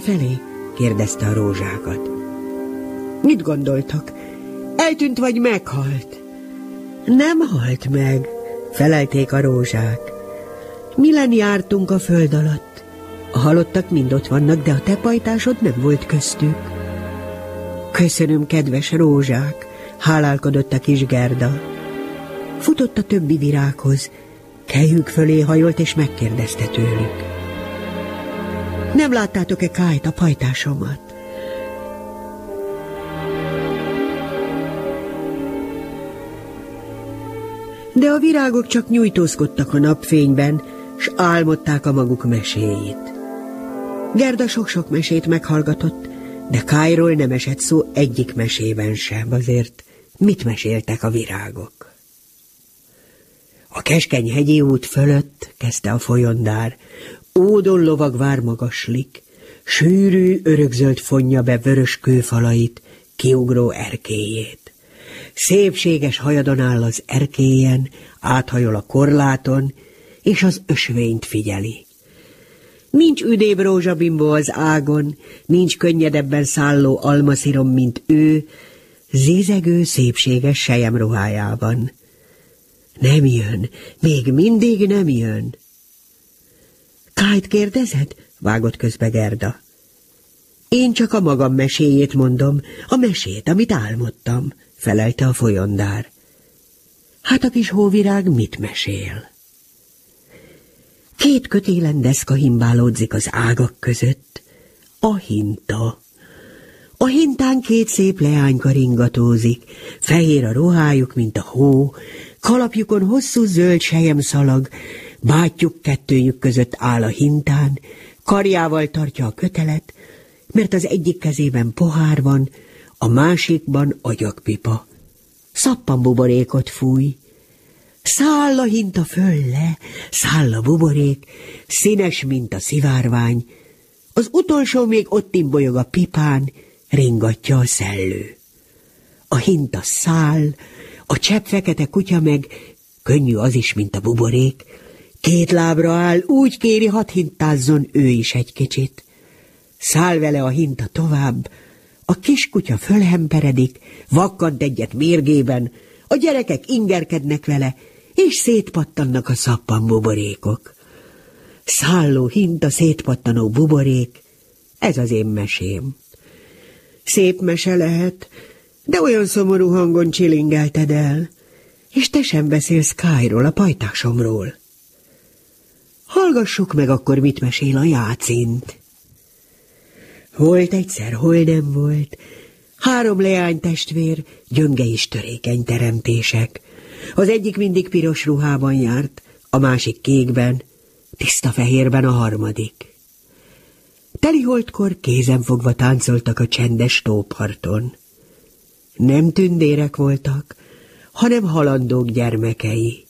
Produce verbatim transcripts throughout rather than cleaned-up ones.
felé? Kérdezte a rózsákat. Mit gondoltak? Eltűnt vagy meghalt? Nem halt meg, felelték a rózsák. Millen jártunk a föld alatt. A halottak mind ott vannak, de a te pajtásod nem volt köztük. Köszönöm, kedves rózsák, hálálkodott a kis Gerda. Futott a többi virághoz, kelyük fölé hajolt és megkérdezte tőlük. Nem láttátok-e Kájt, a pajtásomat? De a virágok csak nyújtózkodtak a napfényben, s álmodták a maguk meséit. Gerda sok-sok mesét meghallgatott, de Kájról nem esett szó egyik mesében sem, azért mit meséltek a virágok? A keskeny hegyi út fölött, kezdte a folyondár, ódon lovag vár magaslik, sűrű, örökzöld fonja be vörös kőfalait, kiugró erkélyét. Szépséges hajadon áll az erkélyen, áthajol a korláton, és az ösvényt figyeli. Nincs üdébb rózsabimbó az ágon, nincs könnyedebben szálló almaszirom, mint ő, zizegő, szépséges selyemruhájában. Nem jön, még mindig nem jön. Kájt kérdezed? Vágott közbe Gerda. Én csak a magam meséjét mondom, a mesét, amit álmodtam, felelte a folyondár. Hát a kis hóvirág mit mesél? Két kötélen deszka himbálódzik az ágak között. A hinta. A hintán két szép leányka ringatózik, fehér a ruhájuk, mint a hó, kalapjukon hosszú zöld selyemszalag, bátyjuk kettőjük között áll a hintán, karjával tartja a kötelet, mert az egyik kezében pohár van, a másikban agyagpipa. Szappanbuborékot fúj. Száll a hinta fölle, száll a buborék, színes, mint a szivárvány. Az utolsó még ott imbolyog a pipán, ringatja a szellő. A hinta száll, a csepp fekete kutya meg, könnyű az is, mint a buborék, két lábra áll, úgy kéri, hadd hintázzon ő is egy kicsit. Száll vele a hinta tovább, a kiskutya fölhemperedik, vakkant egyet mérgében, a gyerekek ingerkednek vele, és szétpattannak a szappan buborékok. Szálló hinta, szétpattanó buborék, ez az én mesém. Szép mese lehet, de olyan szomorú hangon csilingelted el, és te sem beszélsz Kájról, a pajtásomról. Hallgassuk meg akkor, mit mesél a Jácint. Volt egyszer, hol nem volt, három leány testvér, gyönge és törékeny teremtések. Az egyik mindig piros ruhában járt, a másik kékben, tiszta fehérben a harmadik. Teliholdkor kézenfogva táncoltak a csendes tóparton. Nem tündérek voltak, hanem halandók gyermekei.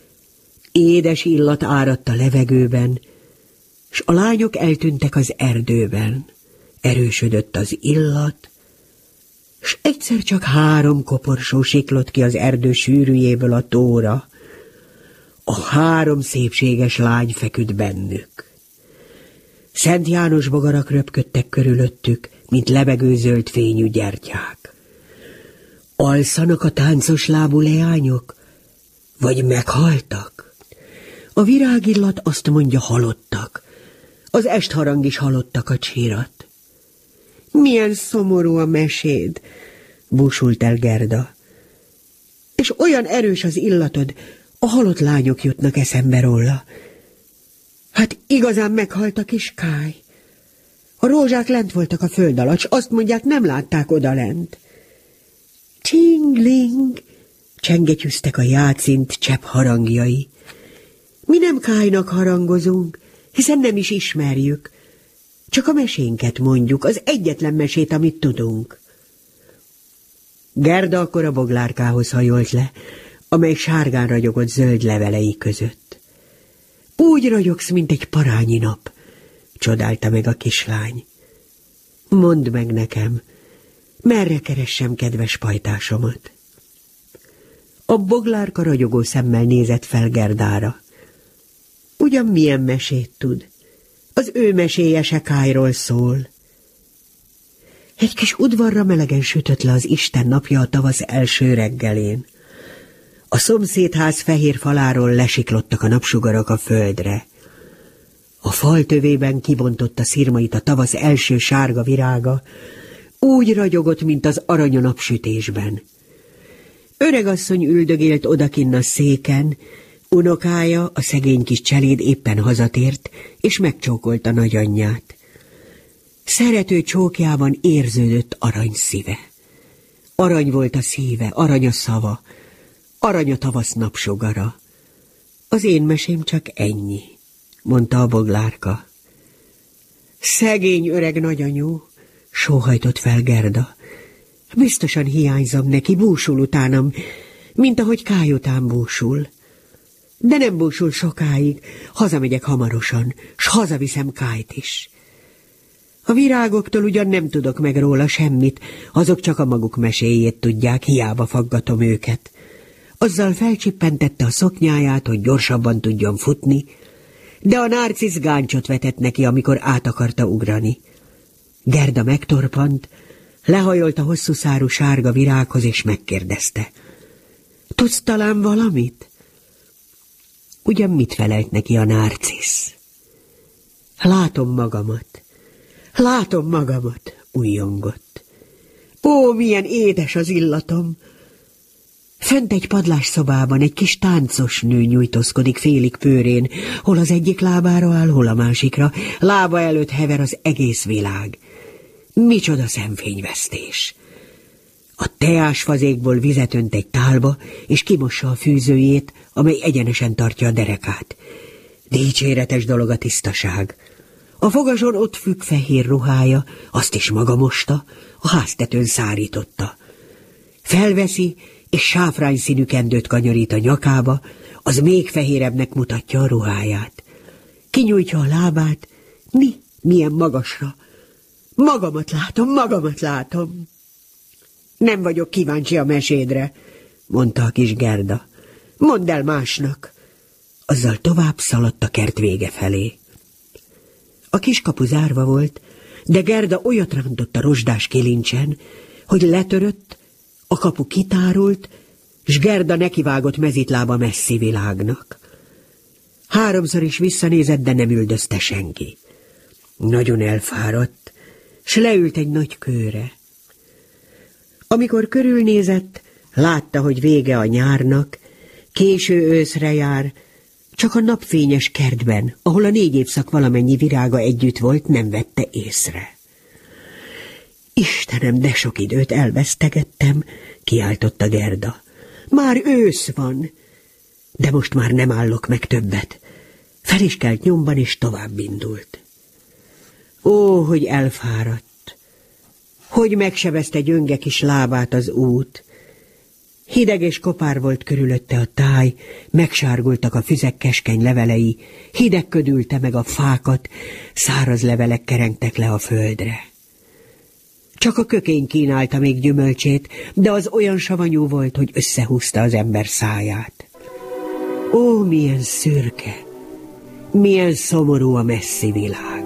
Édes illat áradt a levegőben, s a lányok eltűntek az erdőben. Erősödött az illat, s egyszer csak három koporsó siklott ki az erdő sűrűjéből a tóra. A három szépséges lány feküdt bennük. Szent János bogarak röpködtek körülöttük, mint lebegő zöld fényű gyertyák. Alszanak a táncos lábú leányok, vagy meghaltak? A virágillat azt mondja, halottak. Az estharang is halottak a csirat. Milyen szomorú a meséd, búsult el Gerda. És olyan erős az illatod, a halott lányok jutnak eszembe róla. Hát igazán meghalt is Káj. A rózsák lent voltak a föld alatt, s azt mondják, nem látták odalent. Csingling, csengetyűztek a Jácint csepp harangjai. Mi nem Kájnak harangozunk, hiszen nem is ismerjük. Csak a mesénket mondjuk, az egyetlen mesét, amit tudunk. Gerda akkor a boglárkához hajolt le, amely sárgán ragyogott zöld levelei között. Úgy ragyogsz, mint egy parányi nap, csodálta meg a kislány. Mondd meg nekem, merre keressem kedves pajtásomat? A boglárka ragyogó szemmel nézett fel Gerdára. Ugyan milyen mesét tud? Az ő meséje se Kájról szól. Egy kis udvarra melegen sütött le az Isten napja a tavasz első reggelén. A szomszédház fehér faláról lesiklottak a napsugarak a földre. A fal tövében kibontotta szirmait a tavasz első sárga virága, úgy ragyogott, mint az arany a napsütésben. Öregasszony üldögélt odakinn a széken, unokája, a szegény kis cseléd éppen hazatért, és megcsókolta nagyanyját. Szerető csókjában érződött arany szíve. Arany volt a szíve, arany a szava, arany a tavasz napsugara. Az én mesém csak ennyi, mondta a boglárka. Szegény öreg nagyanyú, sóhajtott fel Gerda. Biztosan hiányzom neki, búsul utánam, mint ahogy Kály után búsul. De nem búsul sokáig, hazamegyek hamarosan, s hazaviszem Kályt is. A virágoktól ugyan nem tudok meg róla semmit, azok csak a maguk meséjét tudják, hiába faggatom őket. Azzal felcsippentette a szoknyáját, hogy gyorsabban tudjon futni, de a nárcisz gáncsot vetett neki, amikor át akarta ugrani. Gerda megtorpant, lehajolt a hosszú szárú sárga virághoz, és megkérdezte. Tudsz talán valamit? Ugyan mit felelt neki a nárcisz? Látom magamat, látom magamat, ujjongott. Ó, milyen édes az illatom! Fent egy padlásszobában egy kis táncos nő nyújtózkodik félig pőrén, hol az egyik lábára áll, hol a másikra, lába előtt hever az egész világ. Micsoda szemfényvesztés! A teásfazékból vizet önt egy tálba, és kimossa a fűzőjét, amely egyenesen tartja a derekát. Dicséretes dolog a tisztaság. A fogason ott függ fehér ruhája, azt is maga mosta, a háztetőn szárította. Felveszi, és sáfrányszínű kendőt kanyarít a nyakába, az még fehérebbnek mutatja a ruháját. Kinyújtja a lábát, mi, milyen magasra. Magamat látom, magamat látom. Nem vagyok kíváncsi a mesédre, mondta a kis Gerda. Mondd el másnak. Azzal tovább szaladt a kert vége felé. A kiskapu zárva volt, de Gerda olyat rántott a rozsdás kilincsen, hogy letörött, a kapu kitárult, s Gerda nekivágott mezitlába messzi világnak. Háromszor is visszanézett, de nem üldözte senki. Nagyon elfáradt, s leült egy nagy kőre. Amikor körülnézett, látta, hogy vége a nyárnak, késő őszre jár, csak a napfényes kertben, ahol a négy évszak valamennyi virága együtt volt, nem vette észre. Istenem, de sok időt elvesztegettem, kiáltotta Gerda. Már ősz van, de most már nem állok meg többet. Fel is kelt nyomban, és tovább indult. Ó, hogy elfáradt! Hogy megsebezte gyönge kis lábát az út! Hideg és kopár volt körülötte a táj, megsárgultak a füzek keskeny levelei, hideg ködülte meg a fákat, száraz levelek kerengtek le a földre. Csak a kökény kínálta még gyümölcsét, de az olyan savanyú volt, hogy összehúzta az ember száját. Ó, milyen szürke, milyen szomorú a messzi világ!